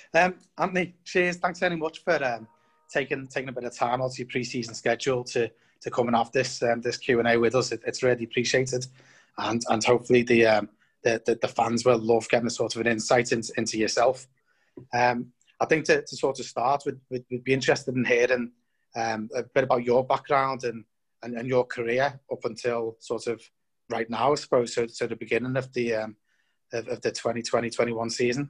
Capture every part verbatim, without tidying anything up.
Um, Anthony, cheers. Thanks very much for um, taking taking a bit of time out of your pre-season schedule to to come and have this um, this Q and A with us. It, it's really appreciated, and and hopefully the, um, the the the fans will love getting a sort of an insight into, into yourself. Um, I think to, to sort of start, we'd, we'd, we'd be interested in hearing um, a bit about your background and, and, and your career up until sort of right now, I suppose, so, so the beginning of the um, of, of the twenty twenty twenty-one season.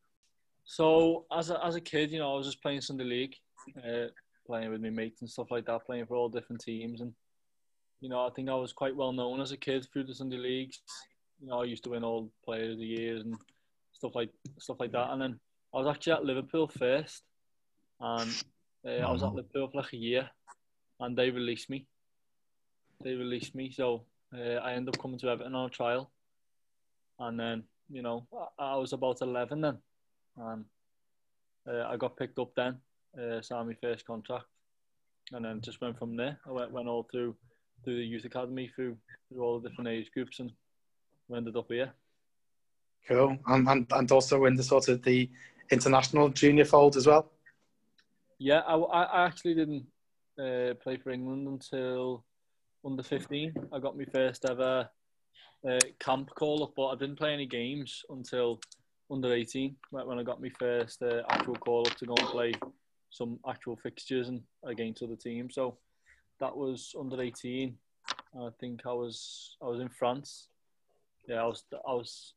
So as a, as a kid, you know, I was just playing Sunday League, uh, playing with my mates and stuff like that, playing for all different teams. And, you know, I think I was quite well known as a kid through the Sunday Leagues. You know, I used to win all Player of the Years and stuff like stuff like that. And then I was actually at Liverpool first, and uh, I was at Liverpool for like a year, and they released me. They released me, so uh, I ended up coming to Everton on a trial, and then you know I, I was about eleven then, and uh, I got picked up then, uh, signed my first contract, and then just went from there. I went went all through through the youth academy, through through all the different age groups, and we ended up here. Cool, and and, and also in the sort of the international junior fold as well? Yeah, I, I actually didn't uh, play for England until under fifteen. I got my first ever uh, camp call up, but I didn't play any games until under eighteen, when I got my first uh, actual call up to go and play some actual fixtures and against other teams. So that was under eighteen. I think I was I was in France. Yeah, I was I was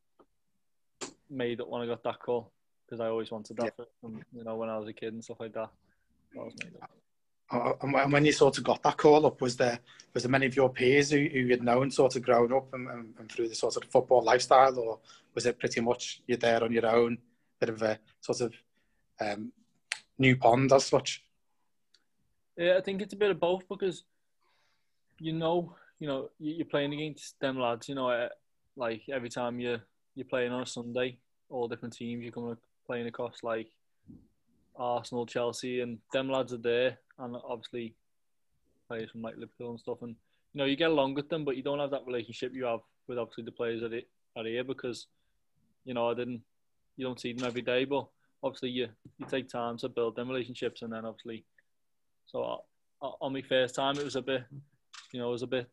made up when I got that call, because I always wanted that, yeah. from, you know, when I was a kid and stuff like that. I was made up. Uh, and when you sort of got that call up, was there was there many of your peers who, who you'd known sort of growing up and, and, and through the sort of football lifestyle, or was it pretty much you're there on your own, bit of a sort of um, new pond as such? Yeah, I think it's a bit of both, because you know, you know, you're playing against them lads. You know, like every time you you're playing on a Sunday, all different teams you're coming playing across, like Arsenal, Chelsea, and them lads are there, and obviously players from like Liverpool and stuff, and you know you get along with them, but you don't have that relationship you have with obviously the players that are here, because you know I didn't, you don't see them every day, but obviously you you take time to build them relationships, and then obviously, so uh, on my first time it was a bit, you know, it was a bit,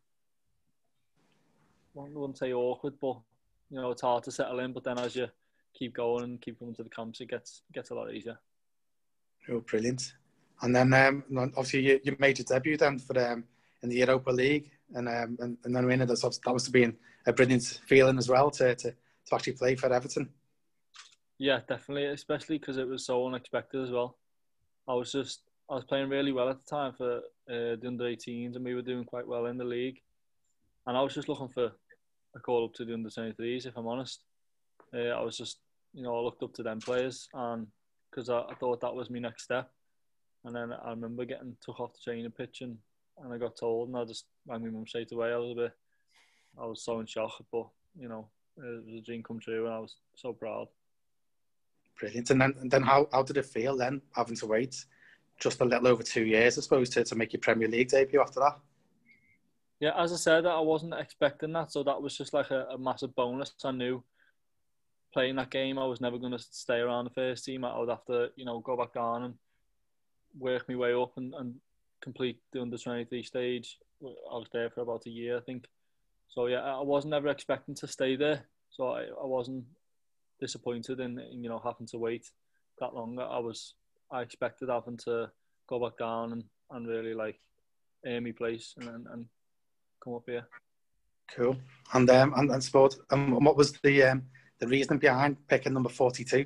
I wouldn't say awkward, but you know it's hard to settle in, but then as you keep going and keep coming to the camps, it gets gets a lot easier. Oh, brilliant. And then um, obviously you, you made your debut then for um, in the Europa League, and um, and, and then winning that, that must have been a brilliant feeling as well to, to, to actually play for Everton. Yeah, definitely, especially because it was so unexpected as well. I was just, I was playing really well at the time for uh, the under eighteens, and we were doing quite well in the league. And I was just looking for a call up to the under twenty-threes, if I'm honest. Uh, I was just, you know, I looked up to them players, and because I, I thought that was my next step. And then I remember getting took off the training pitch, and, and I got told, and I just rang my mum straight away. I was a bit, I was so in shock, but you know, it was a dream come true, and I was so proud. Brilliant. And then, and then how, how did it feel then, having to wait just a little over two years, I suppose, to, to make your Premier League debut after that? Yeah, as I said, I wasn't expecting that, so that was just like a, a massive bonus. I knew playing that game, I was never going to stay around the first team. I would have to, you know, go back down and work my way up and, and complete the under twenty-three stage. I was there for about a year, I think. So yeah, I wasn't ever expecting to stay there. So I, I wasn't disappointed in, in, you know, having to wait that long. I was, I expected having to go back down and, and really like earn my place and, and, and come up here. Cool. And um, and, and sport. Um, what was the um, the reason behind picking number forty-two?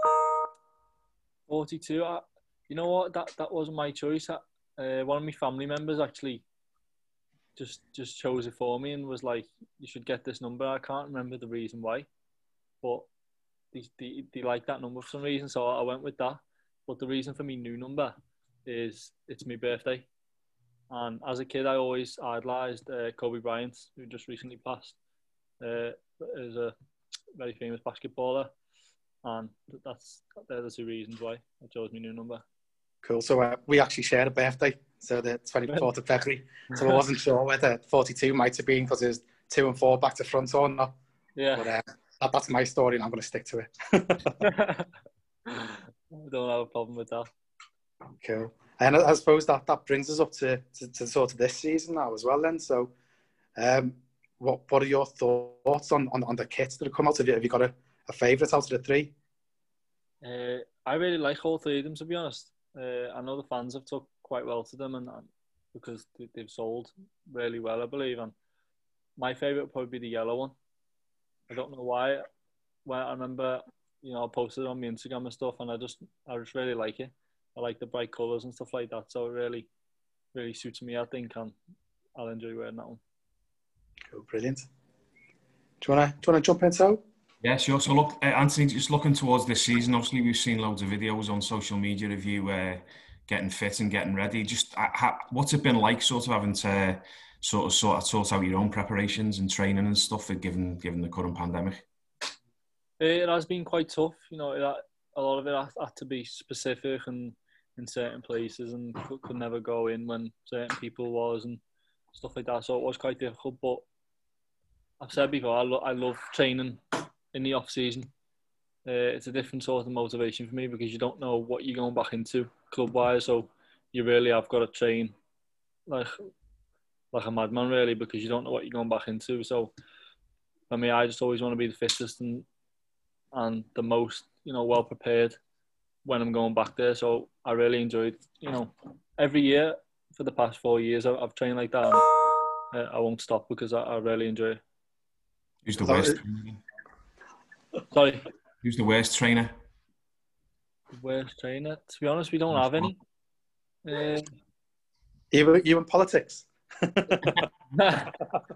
forty-two. I, you know what? That that wasn't my choice. I, uh, one of my family members actually just just chose it for me and was like, "You should get this number." I can't remember the reason why, but they they, they like that number for some reason, so I went with that. But the reason for my new number is it's my birthday. And as a kid, I always idolised uh, Kobe Bryant, who just recently passed. Uh, is a very famous basketballer, and that's they're the two reasons why I chose my new number. Cool. So uh, we actually shared a birthday, so the twenty-fourth of February. So I wasn't sure whether forty-two might have been because it was two and four back to front or not. Yeah. But uh, that, that's my story, and I'm going to stick to it. I don't have a problem with that. Cool. And I, I suppose that, that brings us up to, to, to sort of this season now as well then. So um, what what are your thoughts on, on, on the kits that have come out? Have you, have you got a, a favourite out of the three? Uh, I really like all three of them, to be honest. Uh, I know the fans have took quite well to them, and, and because they, they've sold really well, I believe. And my favourite would probably be the yellow one. I don't know why. When I remember, you know, I posted it on my Instagram and stuff, and I just, I just really like it. I like the bright colours and stuff like that, so it really, really suits me, I think, and I'll enjoy wearing that one. Cool, brilliant. Do you want to do you want to jump in, so? Yeah, sure. So look, uh, Anthony, just looking towards this season, obviously we've seen loads of videos on social media of you uh, getting fit and getting ready. Just uh, ha- what's it been like, sort of having to sort of sort, sort out your own preparations and training and stuff, given given the current pandemic? It has been quite tough. You know, it, a lot of it had, had to be specific and in certain places, and could, could never go in when certain people was and stuff like that. So it was quite difficult. But I've said before, I, lo- I love training in the off season. Uh, it's a different sort of motivation for me because you don't know what you're going back into club wise. So you really have got to train like like a madman, really, because you don't know what you're going back into. So for me, I just always want to be the fittest and and the most, you know, well prepared when I'm going back there. So I really enjoyed, you know, every year for the past four years I've, I've trained like that. And, uh, I won't stop because I, I really enjoy it. Who's the worst? Sorry. Who's the worst trainer? The worst trainer? To be honest, we don't have any. Uh, you, you in politics? The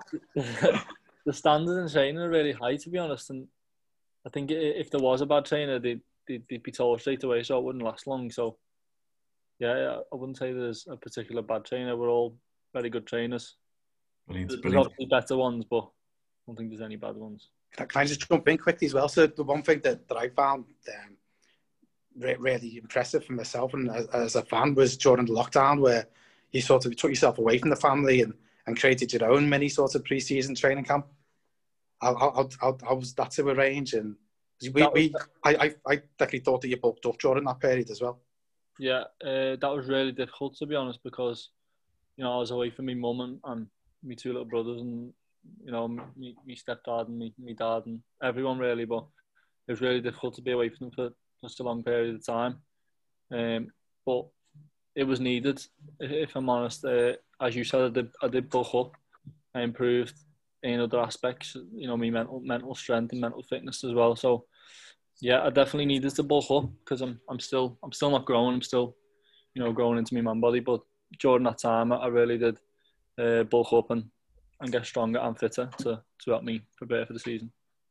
standard in training are really high, to be honest. And I think if there was a bad trainer, they'd, they'd, they'd be told straight away, so it wouldn't last long. So, yeah, I wouldn't say there's a particular bad trainer. We're all very good trainers. Brilliant, there's brilliant. obviously better ones, but I don't think there's any bad ones. Can I just jump in quickly as well? So the one thing that, that I found um, re- really impressive for myself and as, as a fan was during the lockdown, where you sort of took yourself away from the family and, and created your own mini sort of pre-season training camp. How, how, how, how was that to arrange? And we, we I, I, I definitely thought that you bulked up during that period as well. Yeah, uh, that was really difficult, to be honest, because, you know, I was away from my mum and, and my two little brothers and, you know, my, my stepdad and my, my dad and everyone really, but it was really difficult to be away from them for such a long period of time. Um, but it was needed, if I'm honest. Uh, as you said, I did, I did bulk up. I improved in other aspects, you know, my mental mental strength and mental fitness as well. So, yeah, I definitely needed to bulk up because I'm I'm still I'm still not growing. I'm still, you know, growing into my man body. But during that time, I really did uh, bulk up and, and get stronger and fitter to to help me prepare for the season.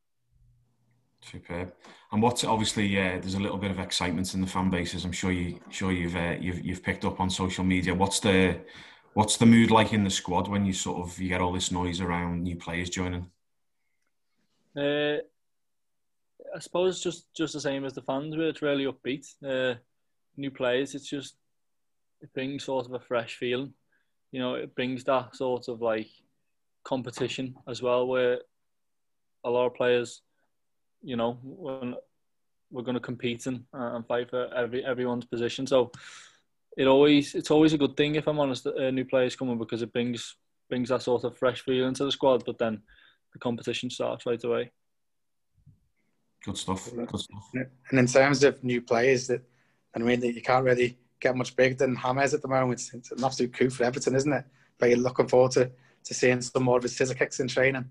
Superb. And what's obviously uh, there's a little bit of excitement in the fan bases. I'm sure you sure you've uh, you've you've picked up on social media. What's the what's the mood like in the squad when you sort of you get all this noise around new players joining? Uh, I suppose just just the same as the fans, where it's really upbeat. Uh, new players, it's just it brings sort of a fresh feeling. You know, it brings that sort of like competition as well, where a lot of players, you know, when we're going to compete and, uh, and fight for every everyone's position. So it always it's always a good thing, if I'm honest, that uh, new players coming, because it brings brings that sort of fresh feeling to the squad. But then the competition starts right away. Good stuff. Good stuff. And in terms of new players, that I mean, that you can't really get much bigger than James at the moment. It's, it's an absolute coup for Everton, isn't it? But you're looking forward to, to seeing some more of his scissor kicks in training.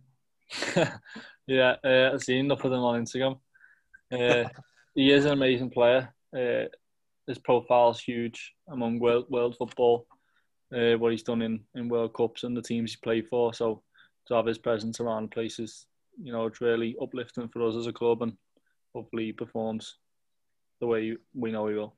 Yeah, uh, I've seen enough of them on Instagram. Uh, he is an amazing player. Uh, his profile's huge among world world football. Uh, what he's done in, in World Cups and the teams he's played for. So to have his presence around places, you know, it's really uplifting for us as a club, and hopefully he performs the way we know he will.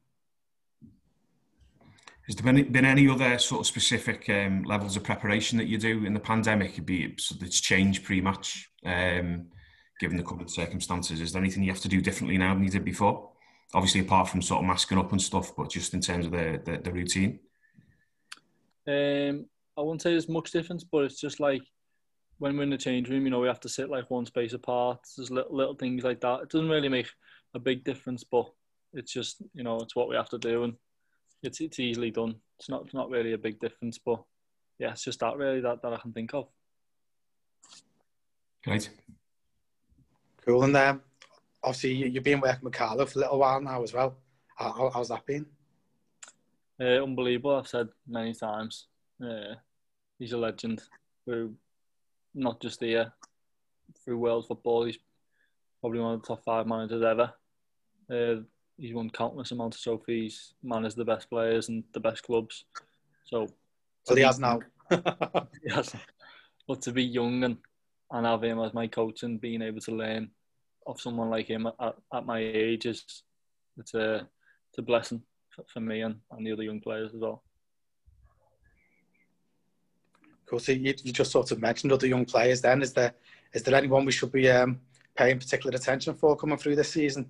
Has there been, been any other sort of specific um, levels of preparation that you do in the pandemic? It'd be it's changed pre-match, um, given the current circumstances. Is there anything you have to do differently now than you did before? Obviously, apart from sort of masking up and stuff, but just in terms of the the, the routine. Um, I wouldn't say there's much difference, but it's just like when we're in the change room, you know, we have to sit like one space apart. There's little, little things like that. It doesn't really make a big difference, but it's just, you know, it's what we have to do, and it's it's easily done. It's not it's not really a big difference, but yeah, it's just that really that, that I can think of. Great. Cool. And um, obviously you, you've been working with Carlo for a little while now as well. How, how's that been? Uh, unbelievable. I've said many times. Uh, he's a legend through not just here, through world football. He's probably one of the top five managers ever. Uh, he's won countless amounts of trophies, managed the best players and the best clubs. So, well, he has now. Yes, but to be young and, and have him as my coach and being able to learn of someone like him at, at my age is it's a it's a blessing for me and, and the other young players as well. Cool. So you, you just sort of mentioned other young players. Then is there is there anyone we should be um, paying particular attention for coming through this season?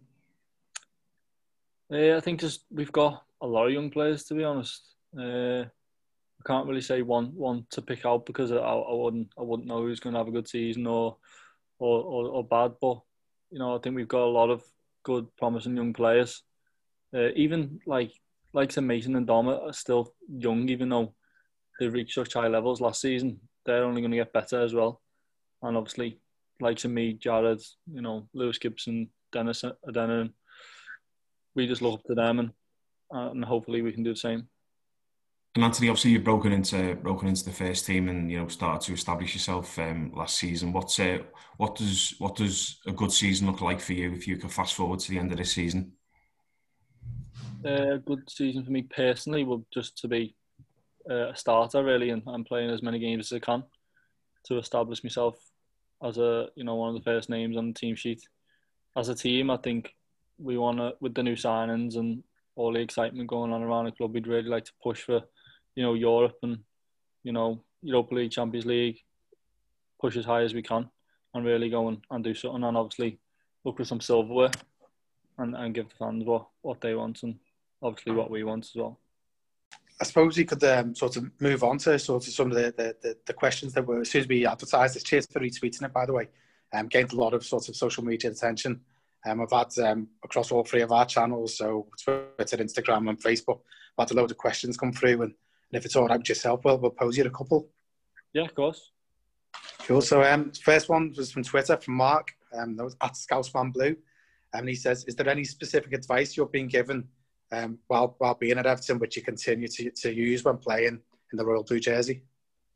Uh, I think just we've got a lot of young players, to be honest. Uh, I can't really say one one to pick out because I, I wouldn't I wouldn't know who's going to have a good season or or, or or bad. But you know, I think we've got a lot of good, promising young players. Uh, even like like Mason and Dom are still young, even though they reached such high levels last season. They're only going to get better as well. And obviously, like me, Jared, you know, Lewis Gibson, Dennis Adena, we just look up to them, and and hopefully we can do the same. And Anthony, obviously you've broken into broken into the first team, and you know started to establish yourself um, last season. What's uh, what does what does a good season look like for you if you could fast forward to the end of this season? A uh, good season for me personally would just to be uh, a starter really, and, and playing as many games as I can to establish myself as a you know one of the first names on the team sheet. As a team, I think we want to, with the new signings and all the excitement going on around the club, we'd really like to push for, you know, Europe and, you know, Europa League, Champions League, push as high as we can and really go and, and do something, and obviously look for some silverware and, and give the fans what, what they want and obviously what we want as well. I suppose you could um, sort of move on to sort of some of the, the, the, the questions that were, as soon as we advertised this. Cheers for retweeting it, by the way. Um, gained a lot of sort of social media attention. Um, I've had um, across all three of our channels, so Twitter, Instagram and Facebook, I've had a load of questions come through, and, and if it's all right with yourself, well, we'll pose you a couple. Yeah, of course. Cool. So um, first one was from Twitter, from Mark, um, that was at Scousman Blue, and he says, is there any specific advice you're being given um, while while being at Everton, which you continue to, to use when playing in the Royal Blue jersey?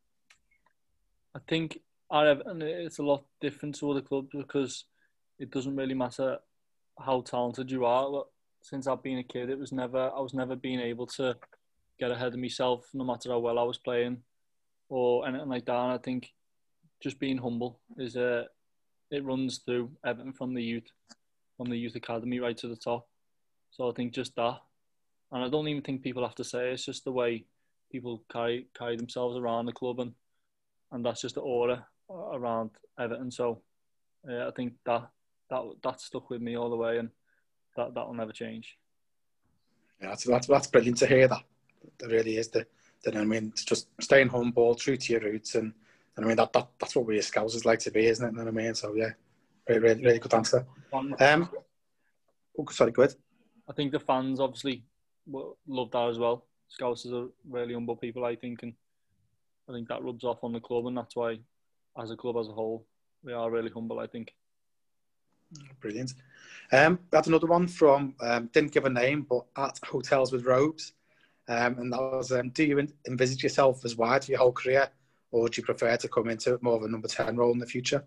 I think at Everton it's a lot different to other clubs because it doesn't really matter how talented you are. But since I've been a kid, it was never I was never being able to get ahead of myself, no matter how well I was playing or anything like that. And I think just being humble is a it runs through Everton from the youth, from the youth academy right to the top. So I think just that, and I don't even think people have to say it, it's just the way people carry carry themselves around the club, and and that's just the aura around Everton. So uh, I think that that that stuck with me all the way, and that that will never change. Yeah, that's that's, that's brilliant to hear. That that really is the. the I mean, it's just staying humble, true to your roots, and, and I mean that, that that's what we as Scousers like to be, isn't it? You know what I mean? So yeah, really, really, really good answer. Um, oh, sorry, go ahead. I think the fans obviously love that as well. Scousers are really humble people, I think, and I think that rubs off on the club, and that's why, as a club as a whole, we are really humble, I think. Brilliant. Um, that's another one from, um, didn't give a name, but at Hotels with Robes. Um, and that was, um, do you envisage yourself as wide for your whole career, or would you prefer to come into more of a number ten role in the future?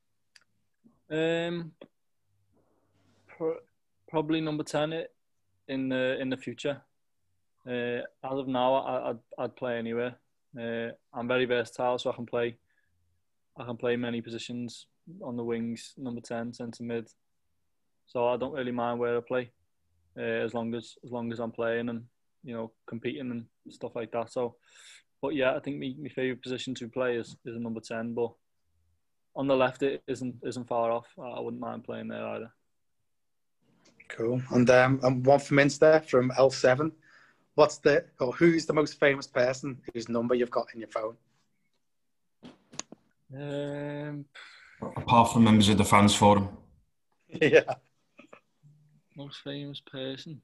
Um, pro- probably number ten in the in the future. Uh, as of now, I, I'd I'd play anywhere. Uh, I'm very versatile, so I can play. I can play many positions on the wings, number ten, centre mid. So I don't really mind where I play, uh, as long as as long as I'm playing and you know competing and stuff like that. So, but yeah, I think my, my favourite position to play is, is a number ten. But on the left, it isn't isn't far off. I wouldn't mind playing there either. Cool. And um, and one from Insta from L seven. What's the or who's the most famous person whose number you've got in your phone? Um, Apart from members of the fans forum. Yeah. Most famous person.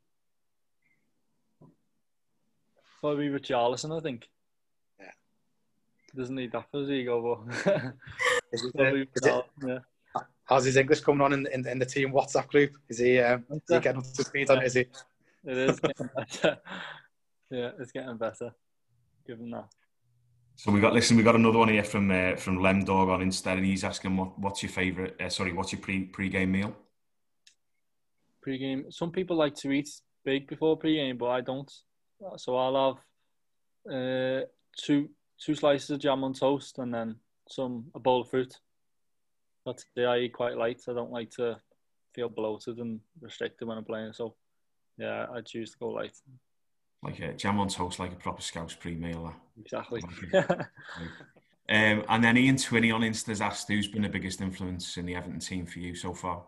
Probably Richarlison, I think. Yeah. Doesn't need that for his ego, but Is it, uh, probably is it, yeah. how's his English coming on in, in, in the team WhatsApp group? Is he, um, is he getting up to speed on it? Is he? It is getting better. Yeah, it's getting better. Given that. So we got listen. We got another one here from uh, from Lemdog on Insta, and he's asking what what's your favourite? Uh, sorry, what's your pre pre game meal? Pre-game. Some people like to eat big before pre-game, but I don't. So I'll have uh, two two slices of jam on toast and then some a bowl of fruit. That's the I eat quite light. I don't like to feel bloated and restricted when I'm playing. So yeah, I choose to go light. Like a jam on toast, like a proper Scouse pre-meal. That. Exactly. Like um, and then Ian Twinney on Insta's asked, who's been the biggest influence in the Everton team for you so far?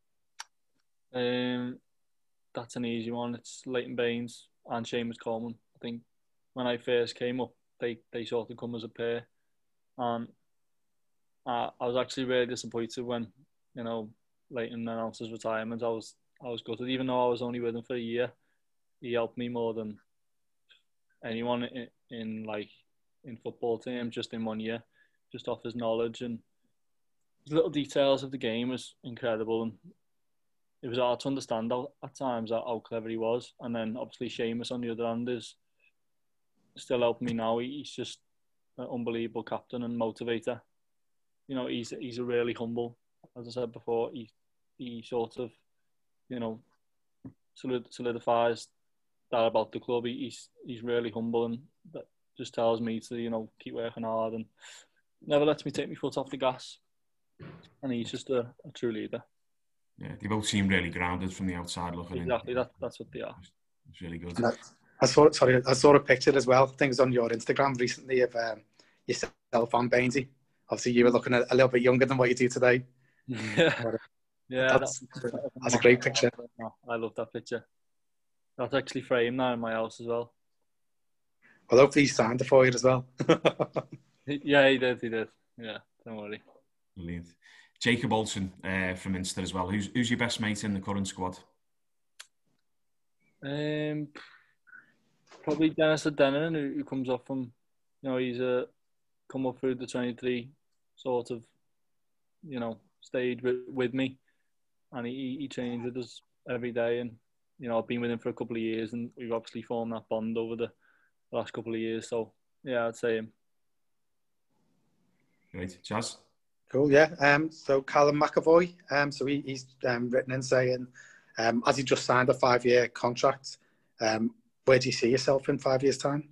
Um, that's an easy one. It's Leighton Baines and Seamus Coleman. I think when I first came up, they, they sort of come as a pair. And uh, I was actually really disappointed when, you know, Leighton announced his retirement. I was I was gutted, even though I was only with him for a year. He helped me more than anyone in, in like in football team, just in one year, just off his knowledge and his little details of the game was incredible. And it was hard to understand at times how, how clever he was. And then obviously Seamus on the other hand is still helping me now. He's just an unbelievable captain and motivator. You know, he's he's a really humble, as I said before. He he sort of, you know, solidifies that about the club. He, he's he's really humble and that just tells me to, you know, keep working hard and never lets me take my foot off the gas. And he's just a, a true leader. Yeah, they both seem really grounded from the outside looking in. Exactly, that, that's what they are. It's really good. I, I saw, sorry, I saw a picture as well, things on your Instagram recently of um, yourself and Bainesy. Obviously, you were looking a, a little bit younger than what you do today. Yeah, yeah, that's, that's, that's a great picture. I love that picture. That's actually framed now in my house as well. Well, hopefully he signed it for you as well. Yeah, he did, he did. Yeah, don't worry. Brilliant. Jacob Olsen uh, from Insta as well. Who's who's your best mate in the current squad? Um, probably Dennis Adenin, who, who comes off from, you know, he's a uh, come up through the twenty-three sort of, you know, stage with, with me, and he he trains with us every day, and you know I've been with him for a couple of years, and we've obviously formed that bond over the last couple of years. So yeah, I'd say him. Great, Jazz. Cool, yeah. Um, so Callum McAvoy, um, so he, he's um, written in saying, um, as he just signed a five-year contract, um, where do you see yourself in five years' time?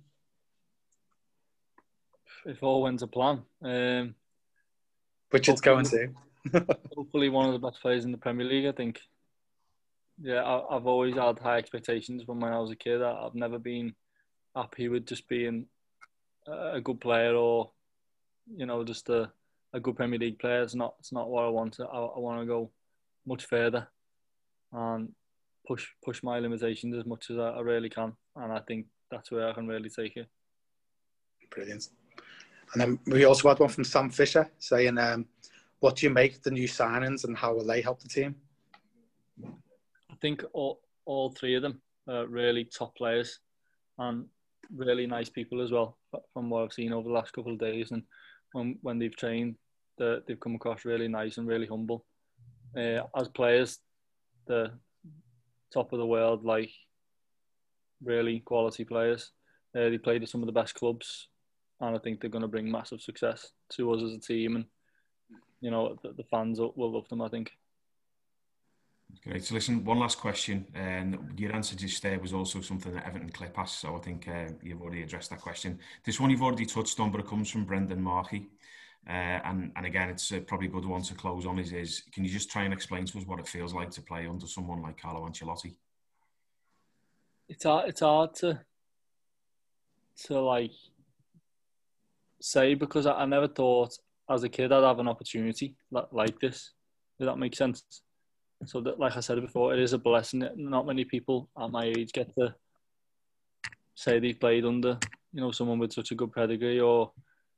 If all went to plan. Um, Which it's going to. Hopefully one of the best players in the Premier League, I think. Yeah, I, I've always had high expectations from when I was a kid. I, I've never been happy with just being a good player or, you know, just a, a good Premier League player. It's not, it's not what I want. I, I want to go much further and push push my limitations as much as I, I really can. And I think that's where I can really take it. Brilliant. And then we also had one from Sam Fisher saying, um, what do you make of the new signings and how will they help the team? I think all, all three of them are really top players and really nice people as well, from what I've seen over the last couple of days. And when, when they've trained, they've come across really nice and really humble. Uh, as players, the top of the world, like really quality players. Uh, they played at some of the best clubs, and I think they're going to bring massive success to us as a team. And you know, the, the fans will, will love them, I think. Great. So listen, one last question, and your answer just there was also something that Everton Clip asked, so I think uh, you've already addressed that question. This one you've already touched on, but it comes from Brendan Markey, uh, and and again, it's uh, probably a good one to close on. Is is can you just try and explain to us what it feels like to play under someone like Carlo Ancelotti? It's hard. It's hard to to like say because I, I never thought as a kid I'd have an opportunity like, like this. Does that make sense? So that, like I said before, it is a blessing. Not many people at my age get to say they've played under, you know, someone with such a good pedigree or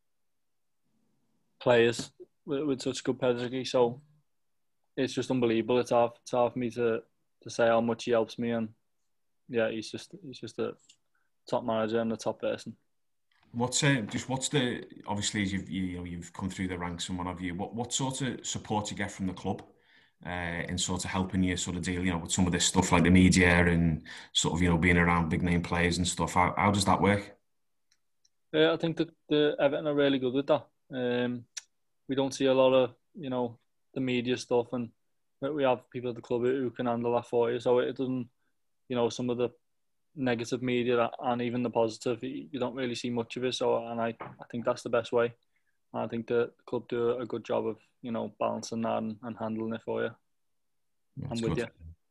players with, with such good pedigree. So it's just unbelievable. It's hard, it's hard for me to, to say how much he helps me, and yeah, he's just he's just a top manager and a top person. What's uh, just what's the obviously as you've you know you've come through the ranks and what have you, what what sort of support you get from the club uh, in sort of helping you sort of deal you know with some of this stuff like the media and sort of you know being around big name players and stuff? How how does that work? Yeah, I think that the Everton are really good with that. Um, we don't see a lot of you know the media stuff, and we have people at the club who can handle that for you. So it doesn't, you know, some of the negative media and even the positive, you don't really see much of it. So, and I, I think that's the best way. I think the club do a good job of, you know, balancing that and, and handling it for you. Yeah, I'm good. with you.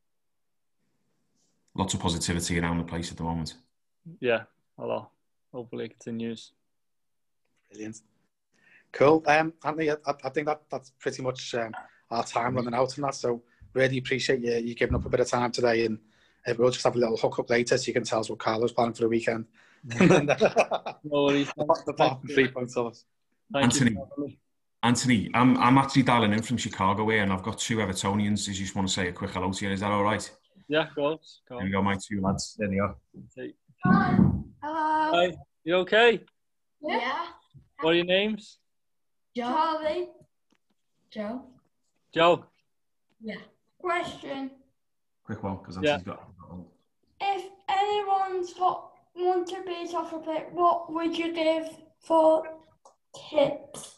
Lots of positivity around the place at the moment. Yeah, a lot. Hopefully it continues. Brilliant. Cool. Um, Anthony, I, I think that that's pretty much um, our time running out on that. So really appreciate you, you giving up a bit of time today, and uh, we'll just have a little hook up later so you can tell us what Carlo's planning for the weekend. No worries. The bottom three points of us. Anthony, Anthony, I'm I'm actually dialing in from Chicago here, and I've got two Evertonians. I just want to say a quick hello to you. Is that all right? Yeah, of course. Go There we go, my two lads. There they are. Hi. Hello. Hi. You okay? Yeah. What are your names? Joe. Charlie. Joe. Joe. Yeah. Question. Quick one, because Yeah. Anthony's got. If anyone's got want to be a soccer player, what would you give for tips?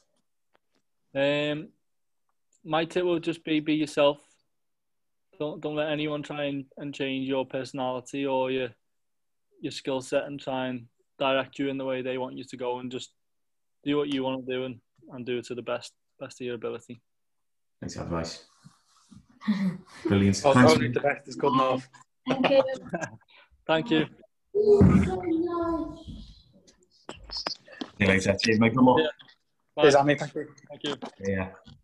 Um, my tip will just be be yourself. Don't don't let anyone try and, and change your personality or your your skill set and try and direct you in the way they want you to go, and just do what you want to do and, and do it to the best best of your ability. Thanks for advice. Brilliant. Oh, Thanks. only the best is good enough. Thank you. Thank you. See you later. Cheers, mate. Good luck. Yeah. Bye. Cheers, Anthony. Thank you. Thank you. Yeah.